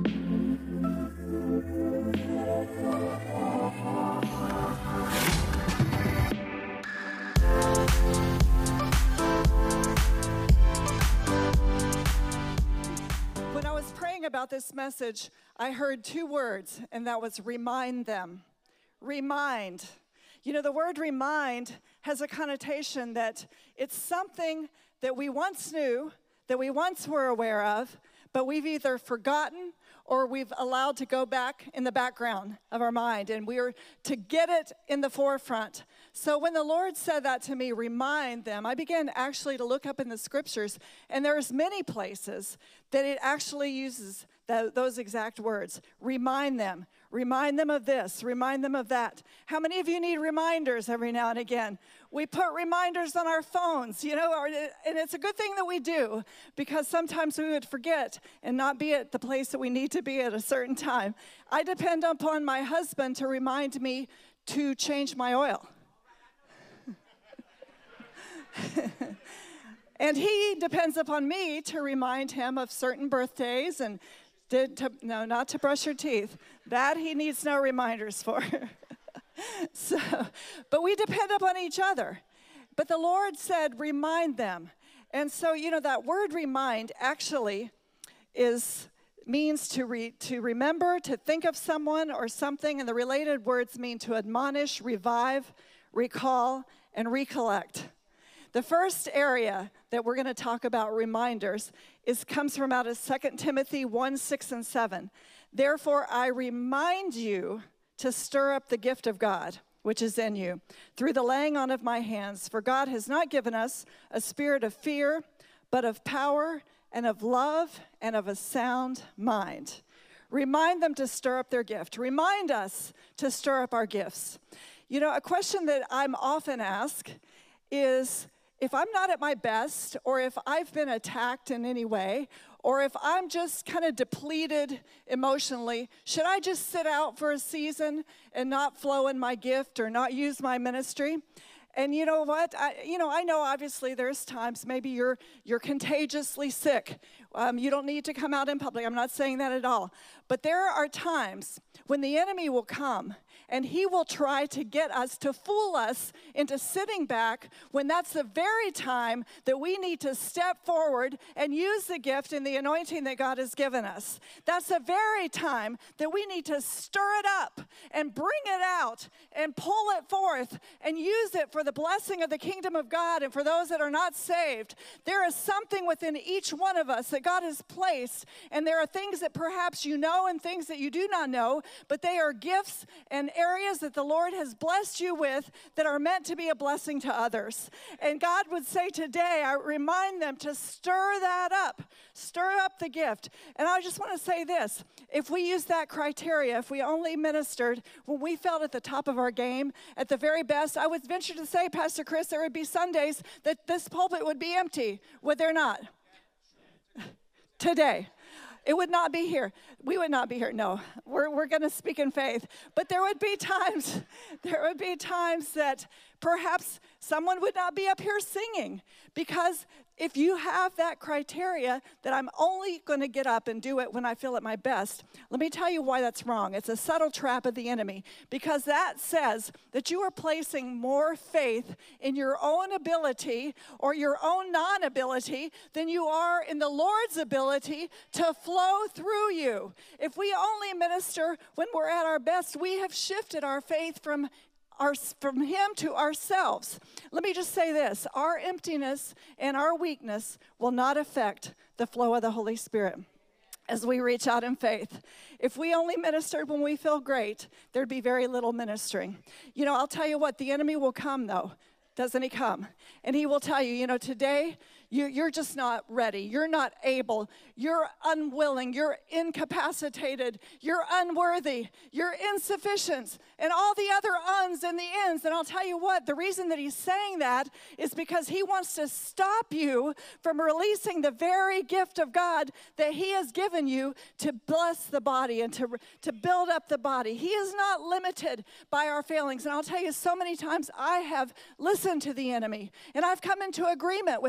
When I was praying about this message, I heard two words, and that was remind them. Remind. You know, the word remind has a connotation that it's something that we once knew, that we once were aware of, but we've either forgotten or we've allowed to go back in the background of our mind, and we're to get it in the forefront. So when the Lord said that to me, remind them, I began actually to look up in the scriptures, and there's many places that it actually uses those exact words. Remind them. Remind them of this. Remind them of that. How many of you need reminders every now and again? We put reminders on our phones, you know, and it's a good thing that we do, because sometimes we would forget and not be at the place that we need to be at a certain time. I depend upon my husband to remind me to change my oil. And he depends upon me to remind him of certain birthdays and not to brush your teeth. That he needs no reminders for. But we depend upon each other. But the Lord said, remind them. And so, you know, that word remind actually means to remember, to think of someone or something, and the related words mean to admonish, revive, recall, and recollect. The first area that we're going to talk about reminders comes from out of 2 Timothy 1, 6, and 7. Therefore, I remind you to stir up the gift of God, which is in you, through the laying on of my hands. For God has not given us a spirit of fear, but of power and of love and of a sound mind. Remind them to stir up their gift. Remind us to stir up our gifts. You know, a question that I'm often asked is, if I'm not at my best, or if I've been attacked in any way, or if I'm just kind of depleted emotionally, should I just sit out for a season and not flow in my gift or not use my ministry? And you know what? I know obviously there's times maybe you're contagiously sick. You don't need to come out in public. I'm not saying that at all. But there are times when the enemy will come and he will try to get us, to fool us into sitting back, when that's the very time that we need to step forward and use the gift and the anointing that God has given us. That's the very time that we need to stir it up and bring it out and pull it forth and use it for the blessing of the kingdom of God and for those that are not saved. There is something within each one of us that God has placed, and there are things that perhaps you know and things that you do not know, but they are gifts and areas that the Lord has blessed you with that are meant to be a blessing to others. And God would say today, I remind them to stir that up, stir up the gift. And I just want to say this, if we use that criteria, if we only ministered when we felt at the top of our game, at the very best, I would venture to say, Pastor Chris, there would be Sundays that this pulpit would be empty, would there not? Today. It would not be here. We would not be here. No, we're going to speak in faith. But there would be times that perhaps someone would not be up here singing, because if you have that criteria that I'm only going to get up and do it when I feel at my best, let me tell you why that's wrong. It's a subtle trap of the enemy, because that says that you are placing more faith in your own ability or your own non-ability than you are in the Lord's ability to flow through you. If we only minister when we're at our best, we have shifted our faith from him to ourselves. Let me just say this, our emptiness and our weakness will not affect the flow of the Holy Spirit as we reach out in faith. If we only ministered when we feel great, there'd be very little ministering. You know, I'll tell you what, the enemy will come though. Doesn't he come? And he will tell you, you know, today you're just not ready. You're not able. You're unwilling. You're incapacitated. You're unworthy. You're insufficient. And all the other uns and the ins. And I'll tell you what, the reason that he's saying that is because he wants to stop you from releasing the very gift of God that he has given you to bless the body and to build up the body. He is not limited by our failings. And I'll tell you, so many times I have listened to the enemy and I've come into agreement with him,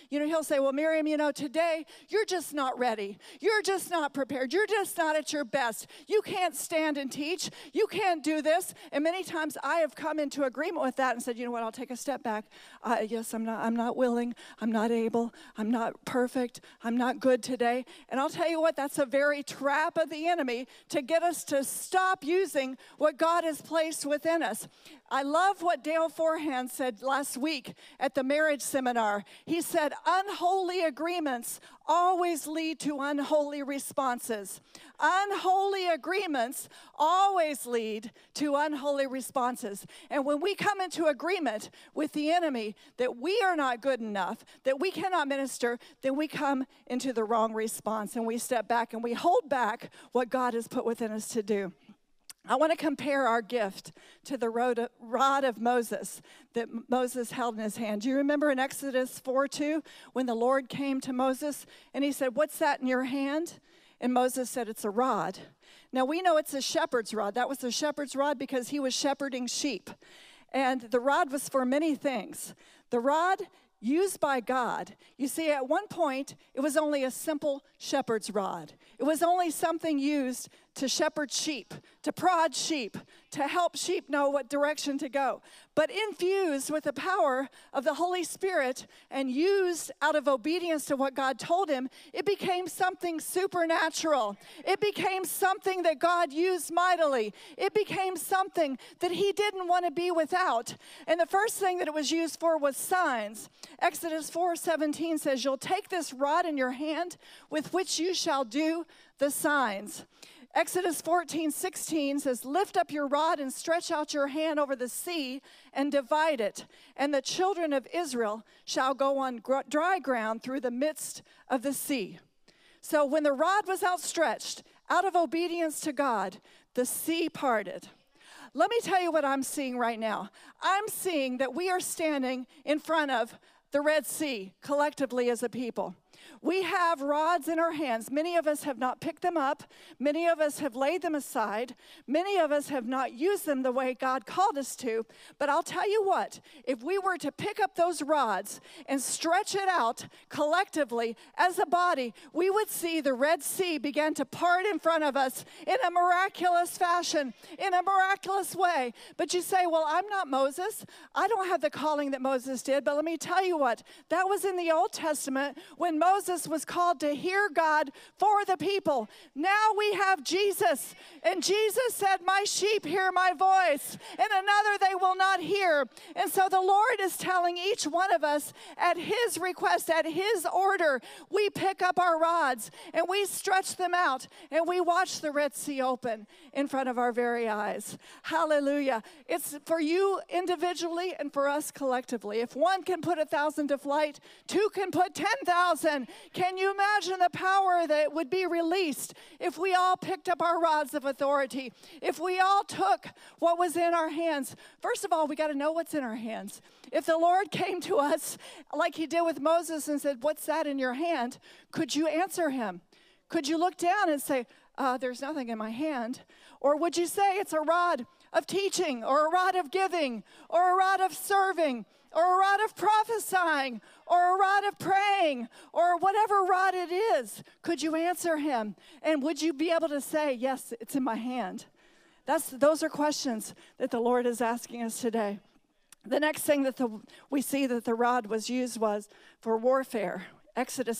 he'll say, well, Miriam, today you're just not ready. You're just not prepared. You're just not at your best. You can't stand and teach. You can't do this. And many times I have come into agreement with that and said, you know what, I'll take a step back. Yes, I'm not willing. I'm not able. I'm not perfect. I'm not good today. And I'll tell you what, that's a very trap of the enemy to get us to stop using what God has placed within us. I love what Dale Forehand said last week at the marriage seminar. He said, unholy agreements always lead to unholy responses. Unholy agreements always lead to unholy responses. And when we come into agreement with the enemy that we are not good enough, that we cannot minister, then we come into the wrong response and we step back and we hold back what God has put within us to do. I want to compare our gift to the rod of Moses that Moses held in his hand. Do you remember in Exodus 4:2 when the Lord came to Moses and he said, what's that in your hand? And Moses said, it's a rod. Now we know it's a shepherd's rod. That was a shepherd's rod because he was shepherding sheep. And the rod was for many things. The rod used by God, you see, at one point, it was only a simple shepherd's rod. It was only something used to shepherd sheep, to prod sheep, to help sheep know what direction to go. But infused with the power of the Holy Spirit and used out of obedience to what God told him, it became something supernatural. It became something that God used mightily. It became something that he didn't want to be without. And the first thing that it was used for was signs. Exodus 4:17 says, you'll take this rod in your hand with which you shall do the signs. Exodus 14:16 says, lift up your rod and stretch out your hand over the sea and divide it. And the children of Israel shall go on dry ground through the midst of the sea. So when the rod was outstretched, out of obedience to God, the sea parted. Let me tell you what I'm seeing right now. I'm seeing that we are standing in front of the Red Sea collectively as a people. We have rods in our hands. Many of us have not picked them up. Many of us have laid them aside. Many of us have not used them the way God called us to. But I'll tell you what, if we were to pick up those rods and stretch it out collectively as a body, we would see the Red Sea begin to part in front of us in a miraculous fashion, in a miraculous way. But you say, well, I'm not Moses. I don't have the calling that Moses did. But let me tell you what, that was in the Old Testament when Moses was called to hear God for the people. Now we have Jesus. And Jesus said, my sheep hear my voice, and another they will not hear. And so the Lord is telling each one of us at his request, at his order, we pick up our rods and we stretch them out and we watch the Red Sea open in front of our very eyes. Hallelujah. It's for you individually and for us collectively. If one can put 1,000 to flight, two can put 10,000. Can you imagine the power that would be released if we all picked up our rods of authority? If we all took what was in our hands? First of all, we got to know what's in our hands. If the Lord came to us like he did with Moses and said, what's that in your hand? Could you answer him? Could you look down and say, there's nothing in my hand? Or would you say it's a rod of teaching, or a rod of giving, or a rod of serving, or a rod of prophesying, or a rod of praying, or whatever rod it is? Could you answer him? And would you be able to say, yes, it's in my hand? Those are questions that the Lord is asking us today. The next thing that we see that the rod was used was for warfare. Exodus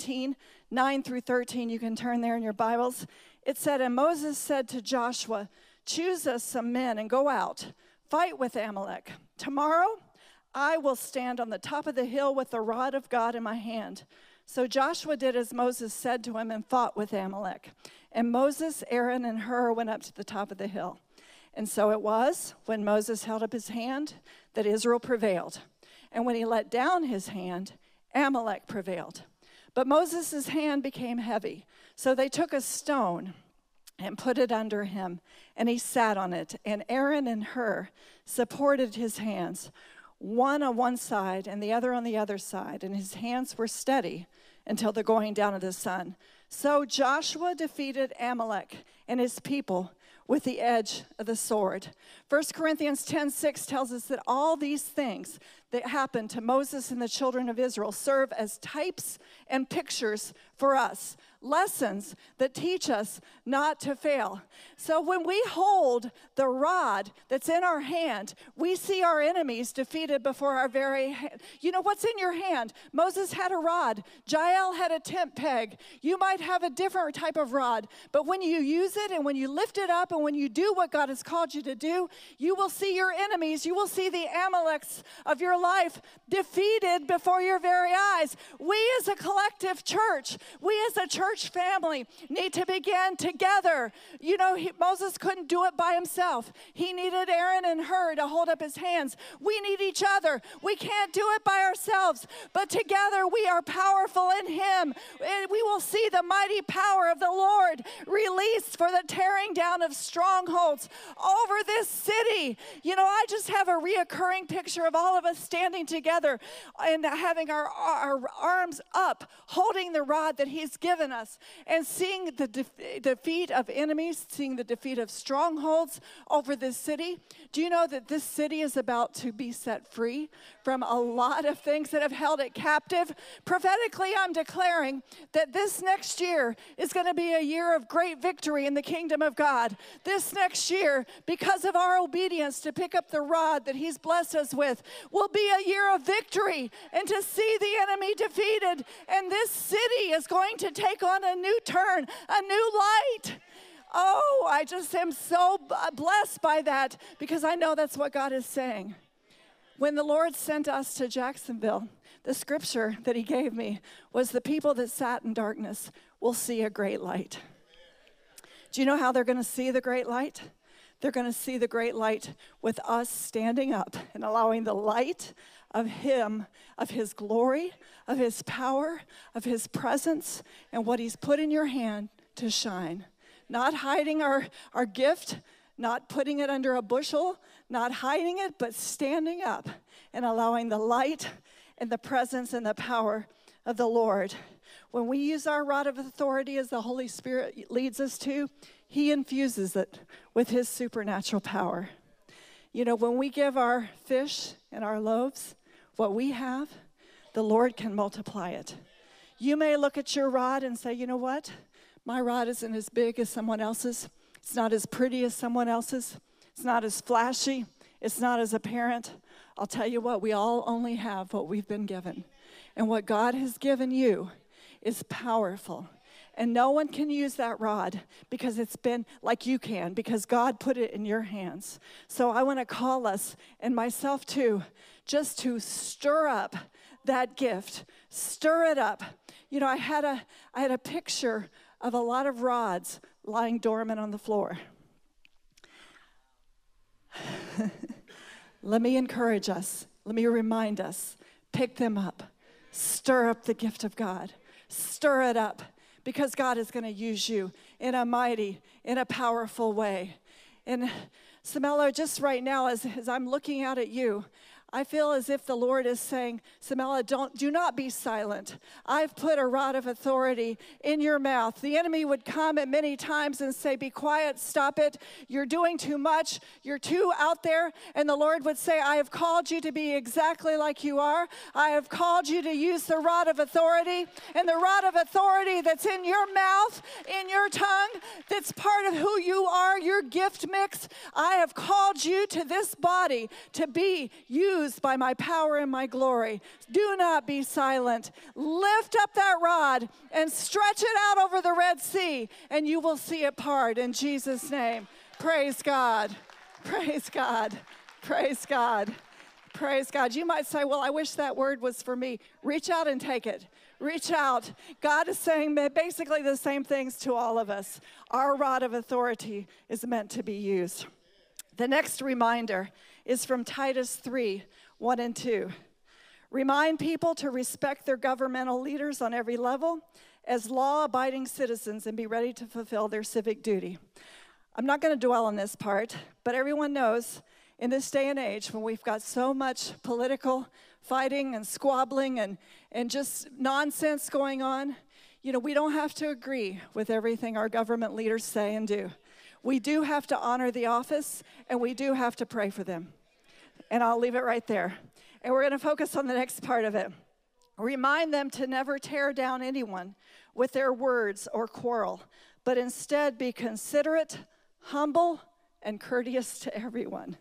17:9-13, you can turn there in your Bibles. It said, and Moses said to Joshua, choose us some men and go out, fight with Amalek. Tomorrow I will stand on the top of the hill with the rod of God in my hand. So Joshua did as Moses said to him and fought with Amalek. And Moses, Aaron, and Hur went up to the top of the hill. And so it was, when Moses held up his hand, that Israel prevailed. And when he let down his hand, Amalek prevailed. But Moses' hand became heavy. So they took a stone and put it under him, and he sat on it. And Aaron and Hur supported his hands, one on one side and the other on the other side, and his hands were steady until the going down of the sun. So Joshua defeated Amalek and his people with the edge of the sword. 1 Corinthians 10:6 tells us that all these things, that happened to Moses and the children of Israel serve as types and pictures for us. Lessons that teach us not to fail. So when we hold the rod that's in our hand, we see our enemies defeated before our very hand. You know what's in your hand? Moses had a rod. Jael had a tent peg. You might have a different type of rod, but when you use it and when you lift it up and when you do what God has called you to do, you will see your enemies. You will see the Amaleks of your life defeated before your very eyes. We as a collective church, we as a church family need to begin together. You know, Moses couldn't do it by himself. He needed Aaron and Hur to hold up his hands. We need each other. We can't do it by ourselves, but together we are powerful in him. And we will see the mighty power of the Lord released for the tearing down of strongholds over this city. You know, I just have a reoccurring picture of all of us standing together and having our arms up, holding the rod that he's given us, and seeing the defeat of enemies, seeing the defeat of strongholds over this city. Do you know that this city is about to be set free from a lot of things that have held it captive? Prophetically, I'm declaring that this next year is going to be a year of great victory in the kingdom of God. This next year, because of our obedience to pick up the rod that he's blessed us with, will be a year of victory and to see the enemy defeated. And this city is going to take on a new turn, a new light. Oh, I just am so blessed by that because I know that's what God is saying. When the Lord sent us to Jacksonville, the scripture that he gave me was the people that sat in darkness will see a great light. Do you know how they're going to see the great light? They're going to see the great light with us standing up and allowing the light of him, of his glory, of his power, of his presence, and what he's put in your hand to shine. Not hiding our gift, not putting it under a bushel, not hiding it, but standing up and allowing the light and the presence and the power of the Lord. When we use our rod of authority as the Holy Spirit leads us to, he infuses it with his supernatural power. You know, when we give our fish and our loaves, what we have, the Lord can multiply it. You may look at your rod and say, you know what? My rod isn't as big as someone else's. It's not as pretty as someone else's. It's not as flashy. It's not as apparent. I'll tell you what, we all only have what we've been given. And what God has given you is powerful. And no one can use that rod because it's been like you can, because God put it in your hands. So I want to call us, and myself too, just to stir up that gift. Stir it up. You know, I had a picture of a lot of rods lying dormant on the floor. Let me encourage us. Let me remind us. Pick them up. Stir up the gift of God. Stir it up, because God is going to use you in a mighty, in a powerful way. And Samela, just right now, as I'm looking out at you, I feel as if the Lord is saying, Samela, do not be silent. I've put a rod of authority in your mouth. The enemy would come at many times and say, be quiet, stop it. You're doing too much. You're too out there. And the Lord would say, I have called you to be exactly like you are. I have called you to use the rod of authority. And the rod of authority that's in your mouth, in your tongue, that's part of who you are, your gift mix. I have called you to this body to be used by my power and my glory. Do not be silent. Lift up that rod and stretch it out over the Red Sea, and you will see it part in Jesus' name. Praise God. Praise God. Praise God. Praise God. You might say, well, I wish that word was for me. Reach out and take it. Reach out. God is saying basically the same things to all of us. Our rod of authority is meant to be used. The next reminder is from Titus 3, 1 and 2. Remind people to respect their governmental leaders on every level as law-abiding citizens and be ready to fulfill their civic duty. I'm not going to dwell on this part, but everyone knows in this day and age when we've got so much political fighting and squabbling and just nonsense going on, you know, we don't have to agree with everything our government leaders say and do. We do have to honor the office, and we do have to pray for them. And I'll leave it right there. And we're going to focus on the next part of it. Remind them to never tear down anyone with their words or quarrel, but instead be considerate, humble, and courteous to everyone.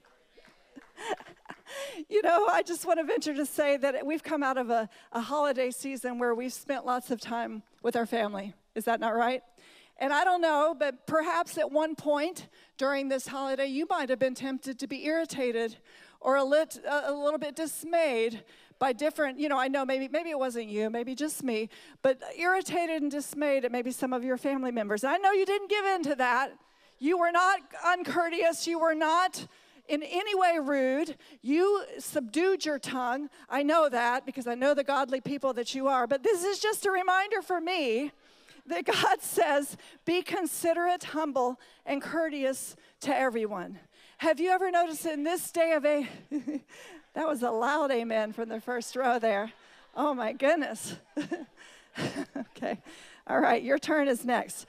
You know, I just want to venture to say that we've come out of a holiday season where we've spent lots of time with our family. Is that not right? And I don't know, but perhaps at one point during this holiday, you might have been tempted to be irritated or a little bit dismayed by different, you know, I know maybe it wasn't you, maybe just me, but irritated and dismayed at maybe some of your family members. And I know you didn't give in to that. You were not uncourteous. You were not in any way rude. You subdued your tongue. I know that because I know the godly people that you are. But this is just a reminder for me that God says, be considerate, humble, and courteous to everyone. Have you ever noticed in this day of that was a loud amen from the first row there. Oh my goodness. Okay. All right, your turn is next.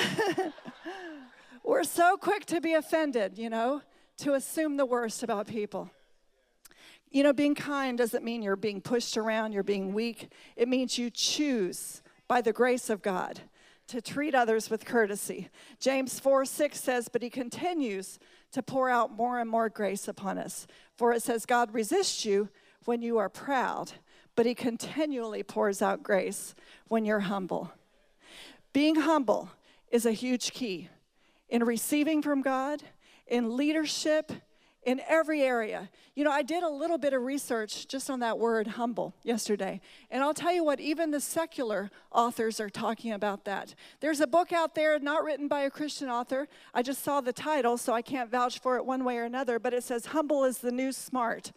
We're so quick to be offended, you know, to assume the worst about people. You know, being kind doesn't mean you're being pushed around, you're being weak. It means you choose by the grace of God to treat others with courtesy. James 4:6 says, but he continues to pour out more and more grace upon us. For it says, God resists you when you are proud, but he continually pours out grace when you're humble. Being humble is a huge key in receiving from God, in leadership, in every area. You know, I did a little bit of research just on that word humble yesterday. And I'll tell you what, even the secular authors are talking about that. There's a book out there, not written by a Christian author. I just saw the title, so I can't vouch for it one way or another, but it says, humble is the new smart.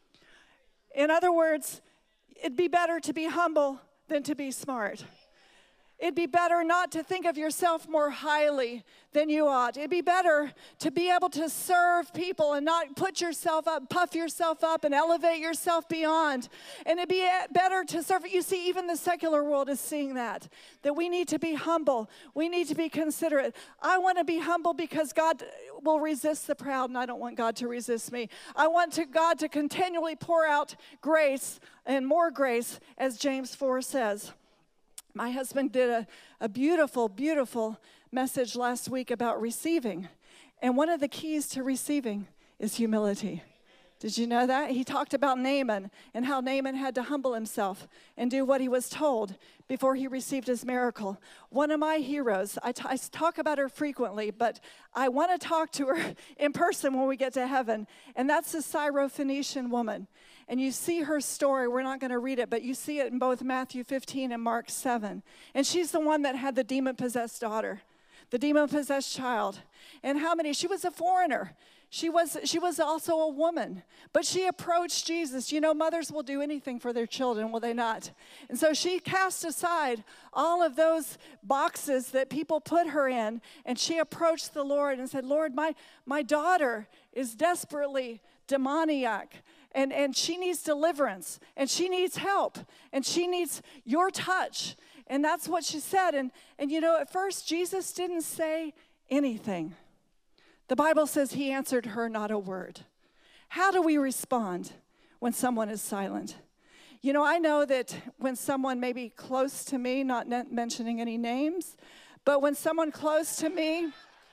In other words, it'd be better to be humble than to be smart. It'd be better not to think of yourself more highly than you ought. It'd be better to be able to serve people and not put yourself up, puff yourself up, and elevate yourself beyond. And it'd be better to serve. You see, even the secular world is seeing that we need to be humble. We need to be considerate. I want to be humble because God will resist the proud, and I don't want God to resist me. I want God to continually pour out grace and more grace, as James 4 says. My husband did a beautiful, beautiful message last week about receiving. And one of the keys to receiving is humility. Did you know that? He talked about Naaman and how Naaman had to humble himself and do what he was told before he received his miracle. One of my heroes, I talk about her frequently, but I want to talk to her in person when we get to heaven, and that's the Syrophoenician woman. And you see her story. We're not going to read it, but you see it in both Matthew 15 and Mark 7. And she's the one that had the demon-possessed daughter, the demon-possessed child. And how many? She was a foreigner. She was also a woman, but she approached Jesus. You know, mothers will do anything for their children, will they not? And so she cast aside all of those boxes that people put her in, and she approached the Lord and said, Lord, my daughter is desperately demoniac. And she needs deliverance, and she needs help, and she needs your touch. And that's what she said. And you know, at first, Jesus didn't say anything. The Bible says he answered her not a word. How do we respond when someone is silent? You know, I know that when someone may be close to me, not mentioning any names, but when someone close to me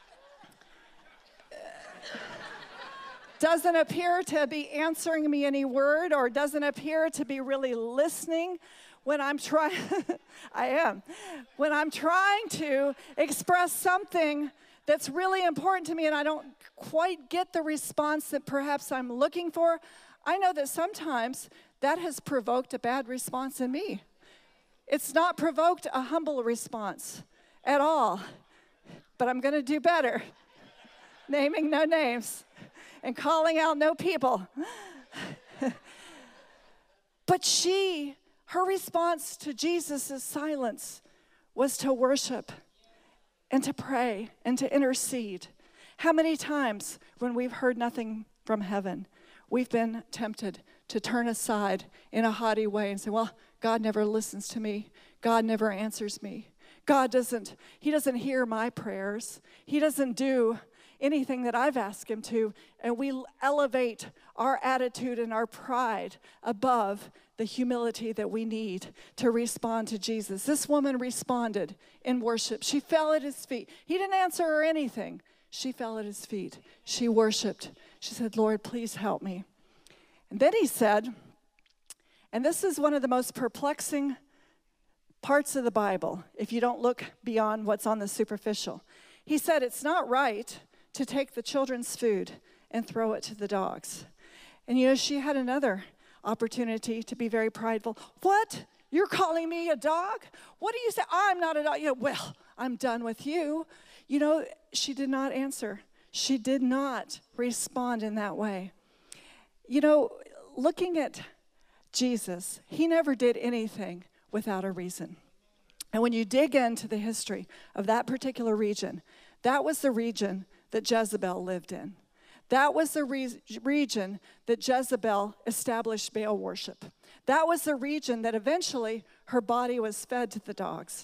doesn't appear to be answering me any word or doesn't appear to be really listening when I'm trying, when I'm trying to express something that's really important to me and I don't quite get the response that perhaps I'm looking for, I know that sometimes that has provoked a bad response in me. It's not provoked a humble response at all, but I'm going to do better, naming no names and calling out no people. But her response to Jesus' silence was to worship and to pray and to intercede. How many times when we've heard nothing from heaven, we've been tempted to turn aside in a haughty way and say, well, God never listens to me. God never answers me. He doesn't hear my prayers. He doesn't do anything that I've asked him to, and we elevate our attitude and our pride above the humility that we need to respond to Jesus. This woman responded in worship. She fell at his feet. He didn't answer her anything. She fell at his feet. She worshiped. She said, Lord, please help me. And then he said, and this is one of the most perplexing parts of the Bible, if you don't look beyond what's on the superficial. He said, it's not right to take the children's food and throw it to the dogs. And she had another opportunity to be very prideful. What? You're calling me a dog? What do you say? I'm not a dog. Well, I'm done with you. She did not answer. She did not respond in that way. Looking at Jesus, he never did anything without a reason. And when you dig into the history of that particular region, that was the region that Jezebel lived in. That was the region that Jezebel established Baal worship. That was the region that eventually her body was fed to the dogs.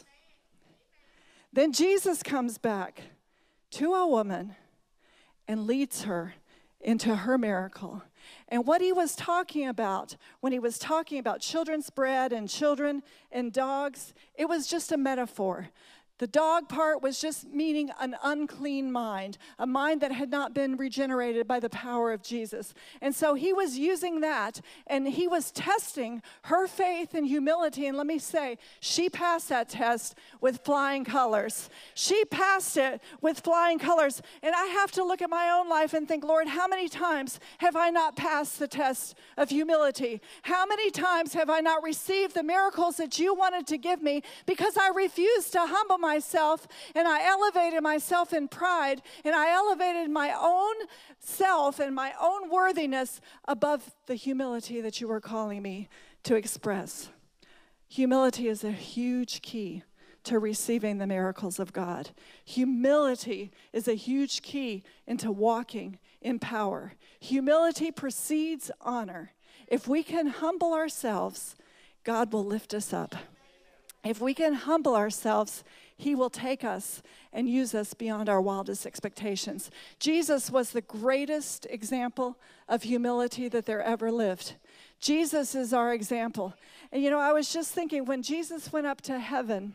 Then Jesus comes back to a woman and leads her into her miracle. And what he was talking about when he was talking about children's bread and children and dogs, it was just a metaphor. The dog part was just meaning an unclean mind, a mind that had not been regenerated by the power of Jesus. And so he was using that, and he was testing her faith and humility. And let me say, she passed that test with flying colors. She passed it with flying colors. And I have to look at my own life and think, Lord, how many times have I not passed the test of humility? How many times have I not received the miracles that you wanted to give me because I refused to humble myself, and I elevated myself in pride, and I elevated my own self and my own worthiness above the humility that you were calling me to express. Humility is a huge key to receiving the miracles of God. Humility is a huge key into walking in power. Humility precedes honor. If we can humble ourselves, God will lift us up. If we can humble ourselves, he will take us and use us beyond our wildest expectations. Jesus was the greatest example of humility that there ever lived. Jesus is our example. And I was just thinking, when Jesus went up to heaven,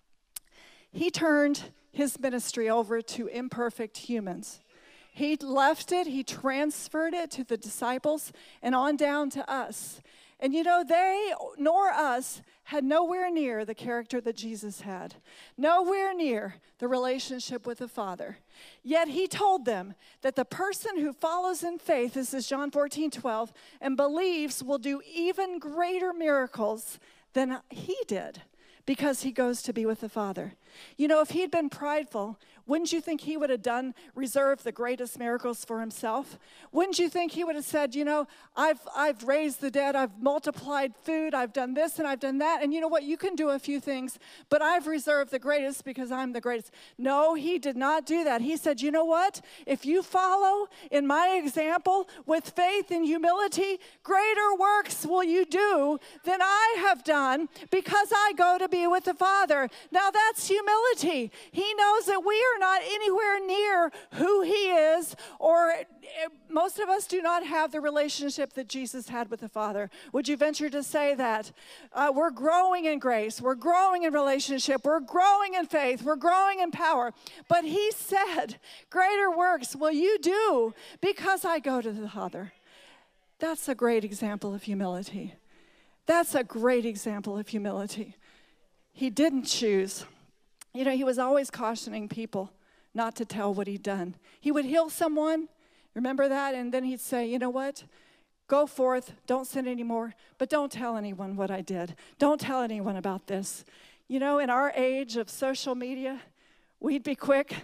he turned his ministry over to imperfect humans. He left it, he transferred it to the disciples and on down to us. And they nor us had nowhere near the character that Jesus had, nowhere near the relationship with the Father. Yet he told them that the person who follows in faith, this is John 14:12, and believes will do even greater miracles than he did, because he goes to be with the Father. If he'd been prideful, wouldn't you think he would have reserved the greatest miracles for himself? Wouldn't you think he would have said, I've raised the dead, I've multiplied food, I've done this and I've done that, and you know what, you can do a few things, but I've reserved the greatest because I'm the greatest. No, he did not do that. He said, you know what, if you follow in my example with faith and humility, greater works will you do than I have done, because I go to be with the Father. Now that's humility. He knows that we are not anywhere near who he is, or most of us do not have the relationship that Jesus had with the Father. Would you venture to say that? We're growing in grace, we're growing in relationship, we're growing in faith, we're growing in power. But he said, greater works will you do because I go to the Father. That's a great example of humility. That's a great example of humility. He didn't choose. He was always cautioning people not to tell what he'd done. He would heal someone, remember that? And then he'd say, you know what? Go forth, don't sin anymore, but don't tell anyone what I did. Don't tell anyone about this. In our age of social media, we'd be quick.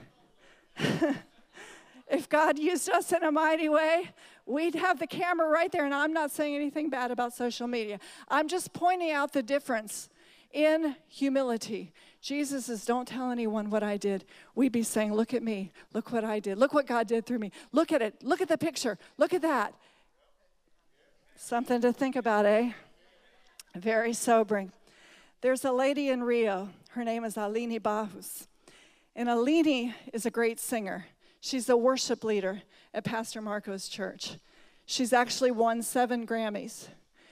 If God used us in a mighty way, we'd have the camera right there. And I'm not saying anything bad about social media. I'm just pointing out the difference in humility. Jesus says, don't tell anyone what I did. We'd be saying, look at me. Look what I did. Look what God did through me. Look at it. Look at the picture. Look at that. Something to think about, eh? Very sobering. There's a lady in Rio. Her name is Aline Barros. And Aline is a great singer. She's a worship leader at Pastor Marco's church. She's actually won 7 Grammys.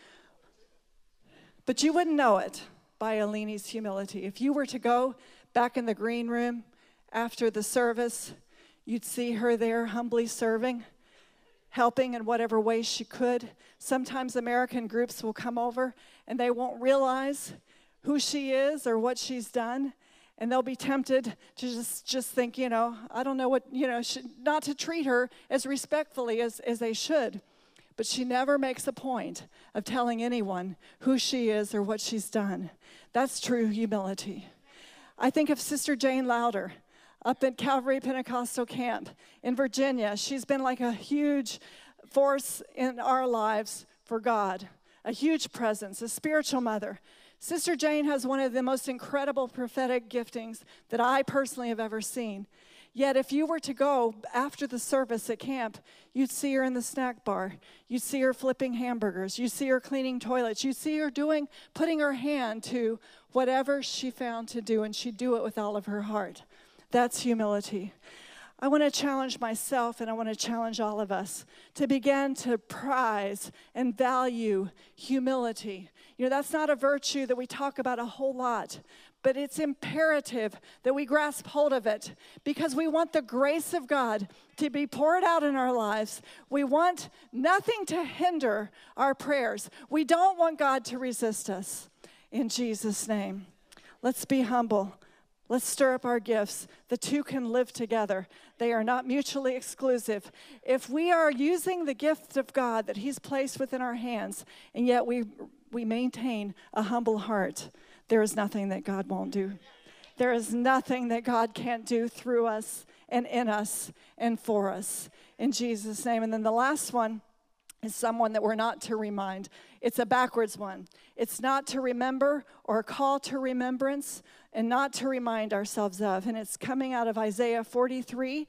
But you wouldn't know it by Alini's humility. If you were to go back in the green room after the service, you'd see her there humbly serving, helping in whatever way she could. Sometimes American groups will come over and they won't realize who she is or what she's done. And they'll be tempted to just think, I don't know what, not to treat her as respectfully as they should. But she never makes a point of telling anyone who she is or what she's done. That's true humility. I think of Sister Jane Lowder up at Calvary Pentecostal Camp in Virginia. She's been like a huge force in our lives for God, a huge presence, a spiritual mother. Sister Jane has one of the most incredible prophetic giftings that I personally have ever seen. Yet if you were to go after the service at camp, you'd see her in the snack bar. You'd see her flipping hamburgers. You'd see her cleaning toilets. You'd see her putting her hand to whatever she found to do, and she'd do it with all of her heart. That's humility. I want to challenge myself, and I want to challenge all of us to begin to prize and value humility. That's not a virtue that we talk about a whole lot, but it's imperative that we grasp hold of it because we want the grace of God to be poured out in our lives. We want nothing to hinder our prayers. We don't want God to resist us. In Jesus' name, let's be humble. Let's stir up our gifts. The two can live together. They are not mutually exclusive. If we are using the gift of God that He's placed within our hands, and yet we maintain a humble heart, there is nothing that God won't do. There is nothing that God can't do through us and in us and for us. In Jesus' name. And then the last one is someone that we're not to remind. It's a backwards one. It's not to remember or call to remembrance and not to remind ourselves of. And it's coming out of Isaiah 43,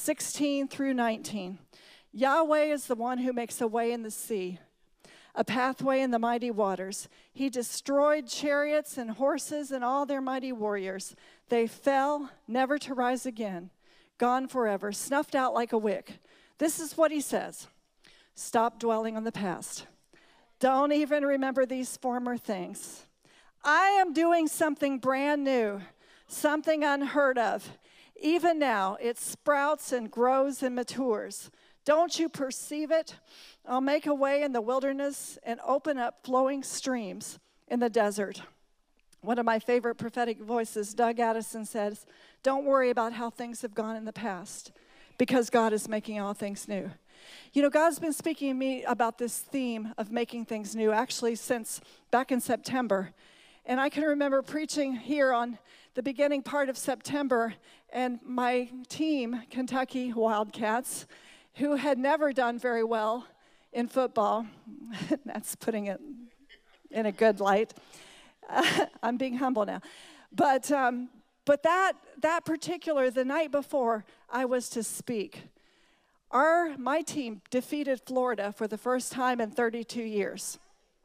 16 through 19. Yahweh is the one who makes a way in the sea, a pathway in the mighty waters. He destroyed chariots and horses and all their mighty warriors. They fell, never to rise again, gone forever, snuffed out like a wick. This is what He says. Stop dwelling on the past. Don't even remember these former things. I am doing something brand new, something unheard of. Even now, it sprouts and grows and matures. Don't you perceive it? I'll make a way in the wilderness and open up flowing streams in the desert. One of my favorite prophetic voices, Doug Addison, says, don't worry about how things have gone in the past because God is making all things new. God's been speaking to me about this theme of making things new actually since back in September. And I can remember preaching here on the beginning part of September, and my team, Kentucky Wildcats, who had never done very well in football, that's putting it in a good light. I'm being humble now. But that particular, the night before I was to speak, my team defeated Florida for the first time in 32 years.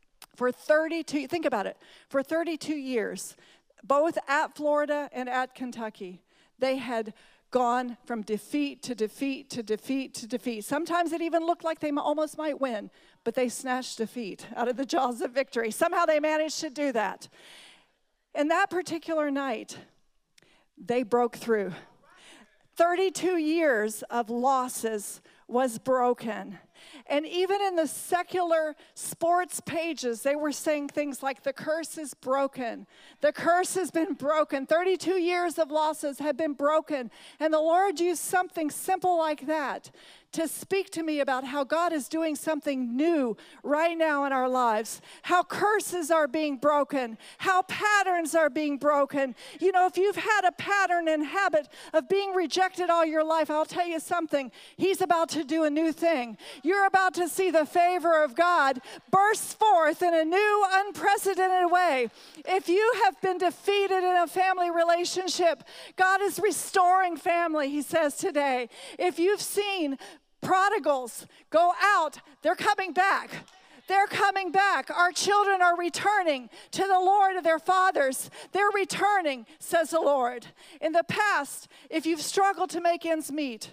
Think about it, for 32 years, both at Florida and at Kentucky, they had gone from defeat to defeat to defeat to defeat. Sometimes it even looked like they almost might win, but they snatched defeat out of the jaws of victory. Somehow they managed to do that. And that particular night, they broke through. 32 years of losses was broken. And even in the secular sports pages, they were saying things like, the curse is broken. The curse has been broken. 32 years of losses have been broken. And the Lord used something simple like that to speak to me about how God is doing something new right now in our lives, how curses are being broken, how patterns are being broken. If you've had a pattern and habit of being rejected all your life, I'll tell you something. He's about to do a new thing. You're about to see the favor of God burst forth in a new, unprecedented way. If you have been defeated in a family relationship, God is restoring family, He says today. If you've seen prodigals go out, they're coming back. They're coming back. Our children are returning to the Lord of their fathers. They're returning, says the Lord. In the past, if you've struggled to make ends meet,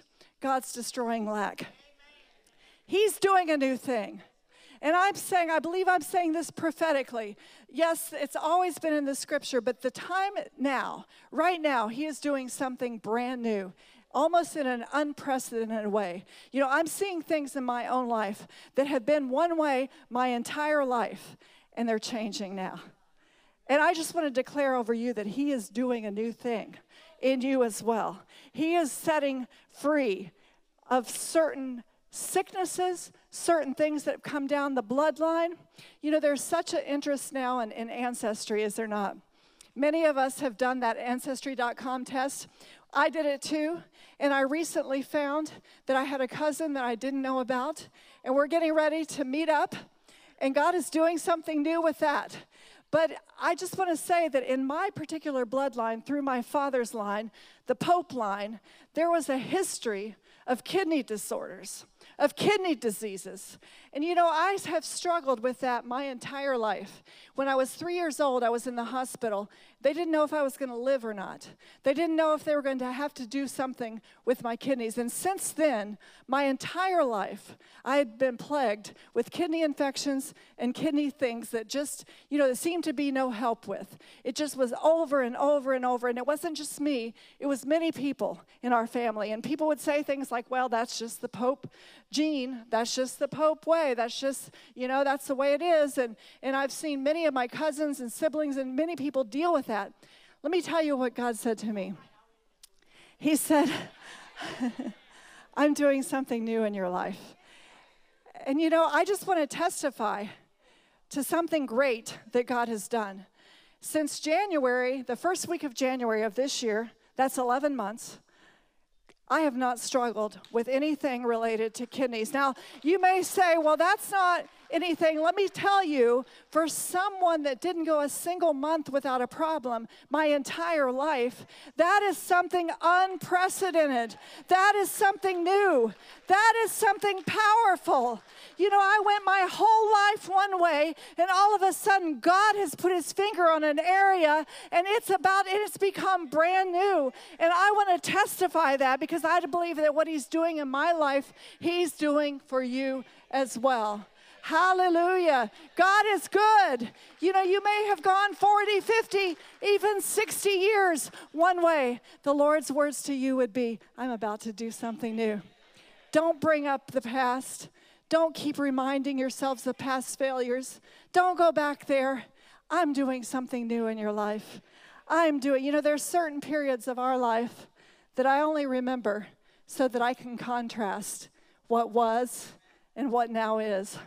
God's destroying lack. He's doing a new thing. And I believe I'm saying this prophetically. Yes, it's always been in the scripture, but the time now, right now, he is doing something brand new, almost in an unprecedented way. You know, I'm seeing things in my own life that have been one way my entire life, and they're changing now. And I just want to declare over you that he is doing a new thing in you as well. He is setting free of certain sicknesses, certain things that have come down the bloodline. You know, there's such an interest now in ancestry, is there not? Many of us have done that Ancestry.com test. I did it too, and I recently found that I had a cousin that I didn't know about, and we're getting ready to meet up, and God is doing something new with that. But I just want to say that in my particular bloodline, through my father's line, the Pope line, there was a history of kidney disorders, of kidney diseases. And you know, I have struggled with that my entire life. When I was 3 years old, I was in the hospital. They didn't know if I was going to live or not. They didn't know if they were going to have to do something with my kidneys. And since then, my entire life, I had been plagued with kidney infections and kidney things that just, you know, there seemed to be no help with. It just was over and over and over. And it wasn't just me. It was many people in our family. And people would say things like, well, that's just the Pope gene. That's just the Pope way. That's just, you know, that's the way it is. And I've seen many of my cousins and siblings and many people deal with that. Let me tell you what God said to me. He said, I'm doing something new in your life. And you know, I just want to testify to something great that God has done. Since January, the first week of January of this year, that's 11 months, I have not struggled with anything related to kidneys. Now, you may say, well, that's not anything. Let me tell you, for someone that didn't go a single month without a problem my entire life, that is something unprecedented. That is something new. That is something powerful. You know, I went my whole life one way, and all of a sudden, God has put his finger on an area, and it's become brand new. And I want to testify that because I believe that what he's doing in my life, he's doing for you as well. Hallelujah. God is good. You know, you may have gone 40, 50, even 60 years one way. The Lord's words to you would be, I'm about to do something new. Don't bring up the past. Don't keep reminding yourselves of past failures. Don't go back there. I'm doing something new in your life. You know, there's certain periods of our life that I only remember so that I can contrast what was and what now is.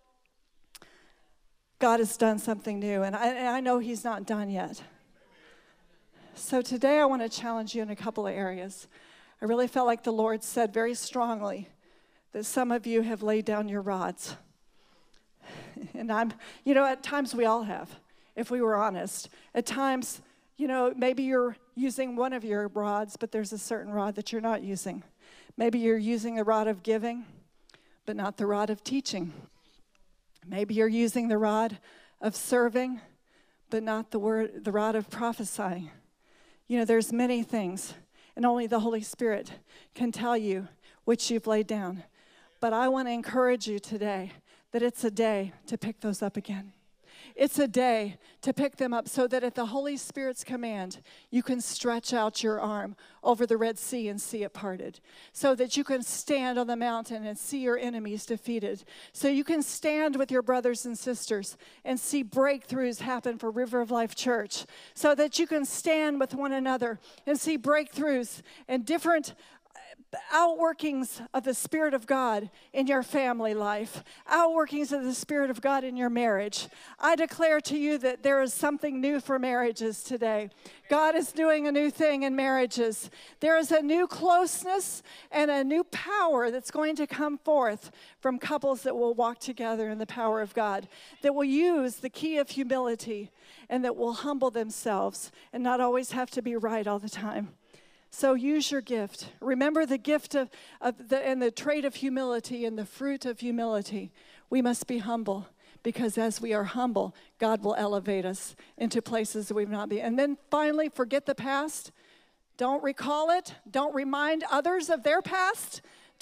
God has done something new, and I know he's not done yet. So today I want to challenge you in a couple of areas. I really felt like the Lord said very strongly that some of you have laid down your rods. And you know, at times we all have, if we were honest. At times, you know, maybe you're using one of your rods, but there's a certain rod that you're not using. Maybe you're using the rod of giving, but not the rod of teaching. Maybe you're using the rod of serving, but not the rod of prophesying. You know, there's many things, and only the Holy Spirit can tell you which you've laid down. But I want to encourage you today that it's a day to pick those up again. It's a day to pick them up so that at the Holy Spirit's command, you can stretch out your arm over the Red Sea and see it parted. So that you can stand on the mountain and see your enemies defeated. So you can stand with your brothers and sisters and see breakthroughs happen for River of Life Church. So that you can stand with one another and see breakthroughs and different outworkings of the Spirit of God in your family life, outworkings of the Spirit of God in your marriage. I declare to you that there is something new for marriages today. God is doing a new thing in marriages. There is a new closeness and a new power that's going to come forth from couples that will walk together in the power of God, that will use the key of humility and that will humble themselves and not always have to be right all the time. So use your gift. Remember the gift and the trait of humility and the fruit of humility. We must be humble because as we are humble, God will elevate us into places that we've not been. And then finally, forget the past. Don't recall it. Don't remind others of their past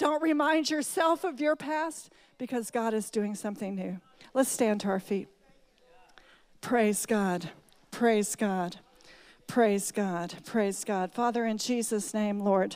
Don't remind yourself of your past, because God is doing something new. Let's stand to our feet. Praise God. Praise God. Praise God. Praise God. Father, in Jesus' name, Lord,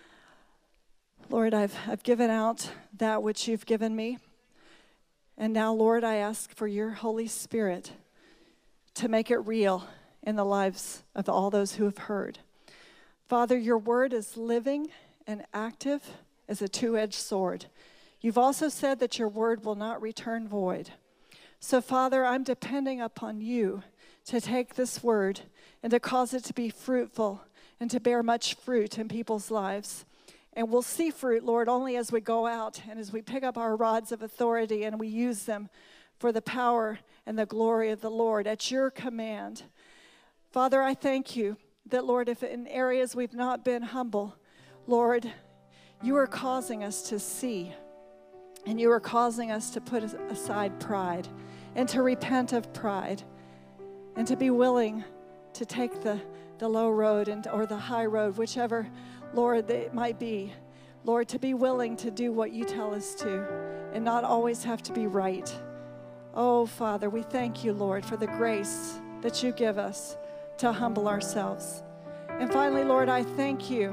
I've given out that which you've given me. And now, Lord, I ask for your Holy Spirit to make it real in the lives of all those who have heard. Father, your word is living and active as a two-edged sword. You've also said that your word will not return void. So, Father, I'm depending upon you to take this word and to cause it to be fruitful and to bear much fruit in people's lives. And we'll see fruit, Lord, only as we go out and as we pick up our rods of authority and we use them for the power and the glory of the Lord at your command. Father, I thank you that, Lord, if in areas we've not been humble, Lord, you are causing us to see, and you are causing us to put aside pride and to repent of pride and to be willing to take the low road or the high road, whichever, Lord, it might be. Lord, to be willing to do what you tell us to and not always have to be right. Oh, Father, we thank you, Lord, for the grace that you give us to humble ourselves. And finally, Lord, I thank you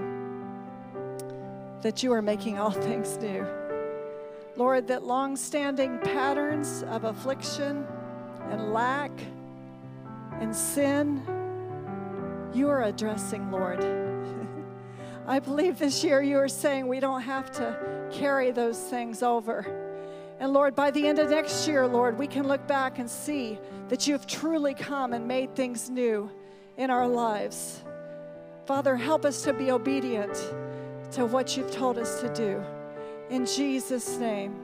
that you are making all things new. Lord, that long-standing patterns of affliction and lack and sin, you are addressing, Lord. I believe this year you are saying we don't have to carry those things over. And Lord, by the end of next year, Lord, we can look back and see that you have truly come and made things new in our lives. Father, help us to be obedient to what you've told us to do. In Jesus' name.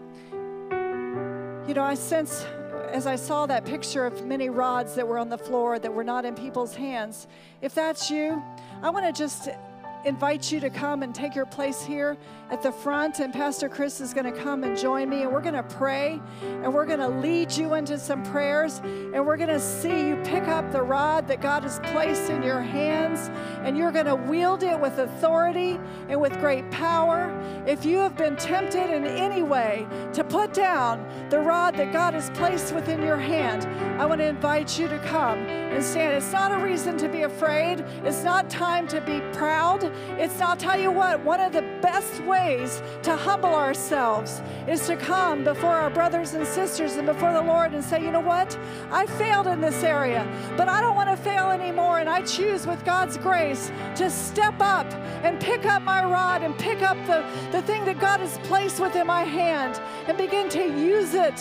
You know, I sense, as I saw that picture of many rods that were on the floor that were not in people's hands, if that's you, I want to just invite you to come and take your place here at the front, and Pastor Chris is going to come and join me, and we're going to pray, and we're going to lead you into some prayers, and we're going to see you pick up the rod that God has placed in your hands, and you're going to wield it with authority and with great power. If you have been tempted in any way to put down the rod that God has placed within your hand, I want to invite you to come and stand. It's not a reason to be afraid. It's not time to be proud. It's, I'll tell you what, one of the best ways to humble ourselves is to come before our brothers and sisters and before the Lord and say, you know what? I failed in this area, but I don't want to fail anymore, and I choose with God's grace to step up and pick up my rod and pick up the thing that God has placed within my hand and begin to use it.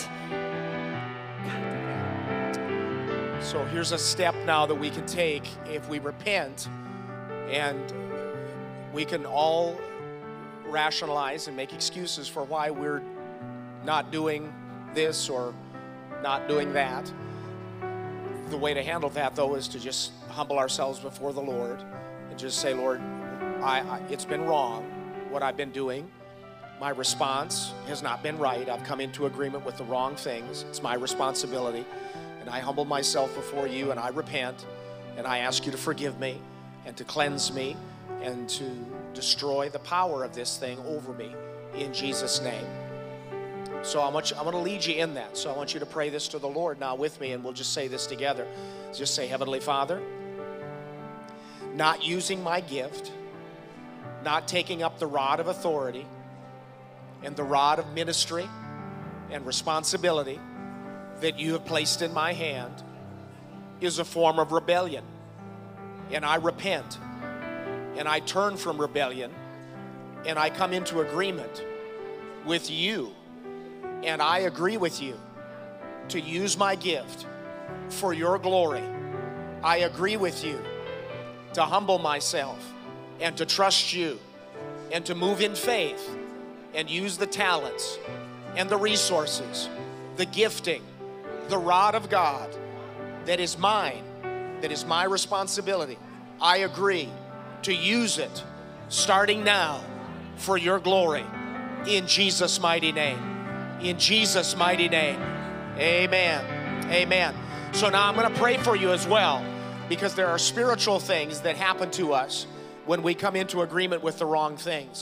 So here's a step now that we can take if we repent, and we can all rationalize and make excuses for why we're not doing this or not doing that. The way to handle that, though, is to just humble ourselves before the Lord and just say, Lord, it's been wrong what I've been doing. My response has not been right. I've come into agreement with the wrong things. It's my responsibility. And I humble myself before you, and I repent, and I ask you to forgive me and to cleanse me and to destroy the power of this thing over me in Jesus' name. So I'm going to lead you in that. So I want you to pray this to the Lord now with me, and we'll just say this together. Just say, Heavenly Father, not using my gift, not taking up the rod of authority and the rod of ministry and responsibility that you have placed in my hand is a form of rebellion. And I repent, and I turn from rebellion, and I come into agreement with you, and I agree with you to use my gift for your glory. I agree with you to humble myself and to trust you and to move in faith and use the talents and the resources, the gifting, the rod of God that is mine, that is my responsibility. I agree to use it starting now for your glory in Jesus' mighty name. In Jesus' mighty name. Amen. Amen. So now I'm going to pray for you as well, because there are spiritual things that happen to us when we come into agreement with the wrong things.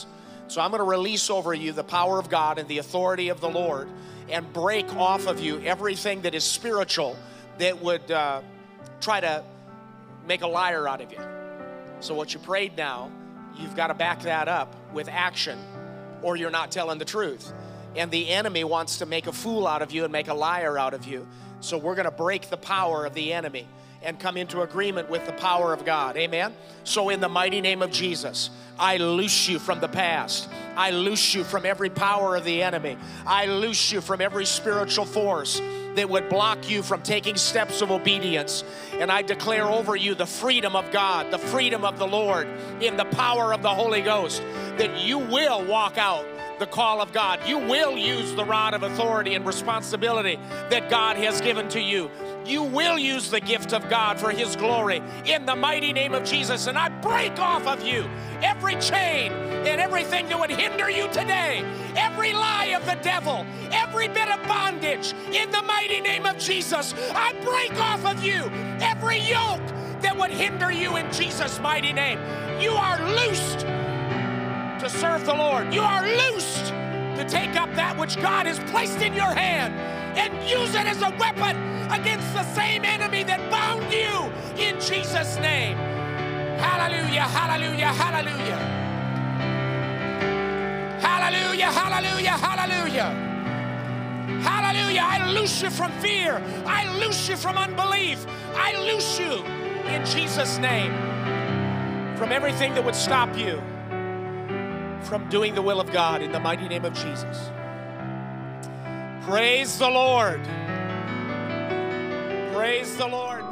So I'm going to release over you the power of God and the authority of the Lord and break off of you everything that is spiritual that would try to make a liar out of you. So what you prayed now, you've got to back that up with action, or you're not telling the truth. And the enemy wants to make a fool out of you and make a liar out of you. So we're going to break the power of the enemy and come into agreement with the power of God. Amen? So in the mighty name of Jesus, I loose you from the past. I loose you from every power of the enemy. I loose you from every spiritual force that would block you from taking steps of obedience. And I declare over you the freedom of God, the freedom of the Lord in the power of the Holy Ghost, that you will walk out the call of God. You will use the rod of authority and responsibility that God has given to you. You will use the gift of God for His glory in the mighty name of Jesus. And I break off of you every chain and everything that would hinder you today, every lie of the devil, every bit of bondage in the mighty name of Jesus. I break off of you every yoke that would hinder you in Jesus' mighty name. You are loosed to serve the Lord. You are loosed to take up that which God has placed in your hand and use it as a weapon against the same enemy that bound you in Jesus' name. Hallelujah, hallelujah, hallelujah. Hallelujah, hallelujah, hallelujah. Hallelujah. I loose you from fear. I loose you from unbelief. I loose you in Jesus' name from everything that would stop you from doing the will of God in the mighty name of Jesus. Praise the Lord. Praise the Lord.